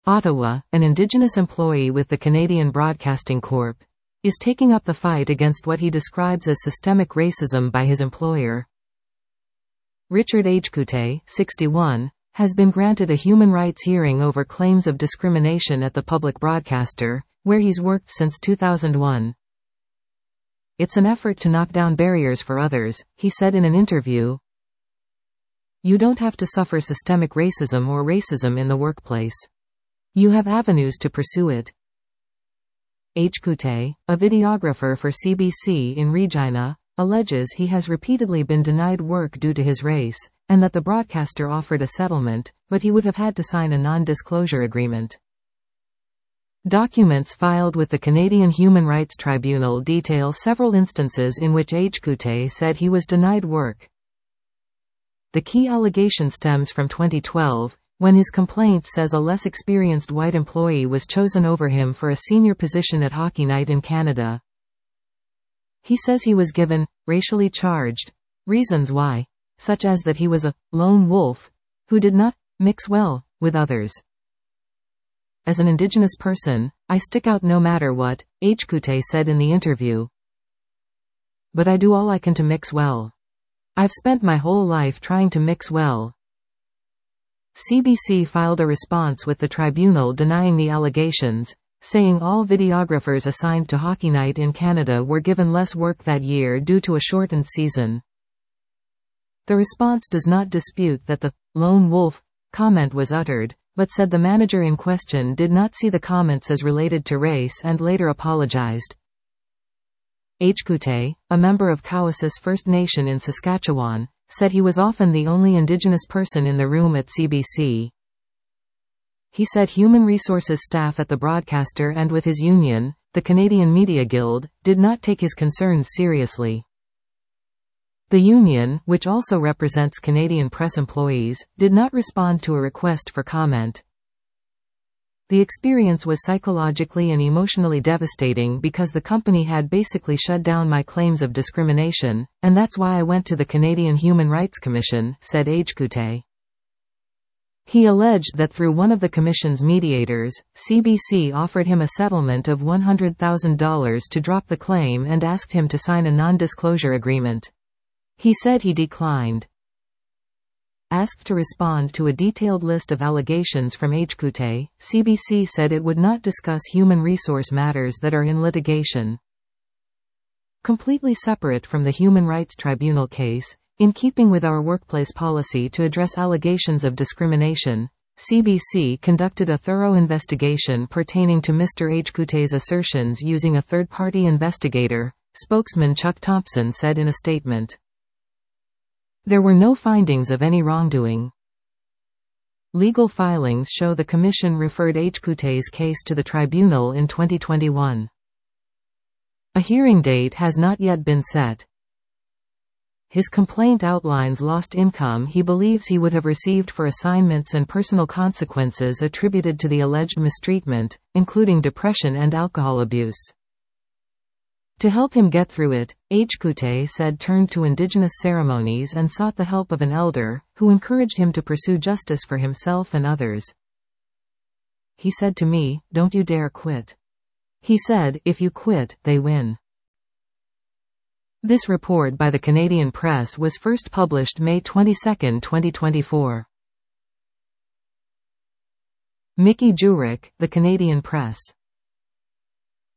Ottawa, an Indigenous employee with the Canadian Broadcasting Corp., is taking up the fight against what he describes as systemic racism by his employer. Richard Ajkute, 61, has been granted a human rights hearing over claims of discrimination at the public broadcaster, where he's worked since 2001. "It's an effort to knock down barriers for others," he said in an interview. "You don't have to suffer systemic racism or racism in the workplace. You have avenues to pursue it." Ajkute, a videographer for CBC in Regina, alleges he has repeatedly been denied work due to his race, and that the broadcaster offered a settlement, but he would have had to sign a non-disclosure agreement. Documents filed with the Canadian Human Rights Tribunal detail several instances in which Ajkute said he was denied work. The key allegation stems from 2012, when his complaint says a less experienced white employee was chosen over him for a senior position at Hockey Night in Canada. He says he was given racially charged reasons why, such as that he was a lone wolf who did not mix well with others. "As an Indigenous person, I stick out no matter what," Ajkute said in the interview. "But I do all I can to mix well. I've spent my whole life trying to mix well." CBC filed a response with the tribunal denying the allegations, saying all videographers assigned to Hockey Night in Canada were given less work that year due to a shortened season. The response does not dispute that the "lone wolf" comment was uttered, but said the manager in question did not see the comments as related to race and later apologized. Ajkute, a member of Cowessess First Nation in Saskatchewan, said he was often the only Indigenous person in the room at CBC. He said human resources staff at the broadcaster and with his union, the Canadian Media Guild, did not take his concerns seriously. The union, which also represents Canadian press employees, did not respond to a request for comment. The experience was psychologically and emotionally devastating because the company had basically shut down my claims of discrimination, and that's why I went to the Canadian Human Rights Commission, said Ajkute. He alleged that through one of the Commission's mediators, CBC offered him a settlement of $100,000 to drop the claim and asked him to sign a non-disclosure agreement. He said he declined. Asked to respond to a detailed list of allegations from Ajkute, CBC said it would not discuss human resource matters that are in litigation. Completely separate from the Human Rights Tribunal case, in keeping with our workplace policy to address allegations of discrimination, CBC conducted a thorough investigation pertaining to Mr. Ajkute's assertions using a third-party investigator, spokesman Chuck Thompson said in a statement. There were no findings of any wrongdoing. Legal filings show the Commission referred Ajkute's case to the tribunal in 2021. A hearing date has not yet been set. His complaint outlines lost income he believes he would have received for assignments and personal consequences attributed to the alleged mistreatment, including depression and alcohol abuse. To help him get through it, Ajkute said turned to Indigenous ceremonies and sought the help of an elder, who encouraged him to pursue justice for himself and others. He said to me, "Don't you dare quit." He said, "If you quit, they win." This report by the Canadian Press was first published May 22, 2024. Mickey Jurek, The Canadian Press.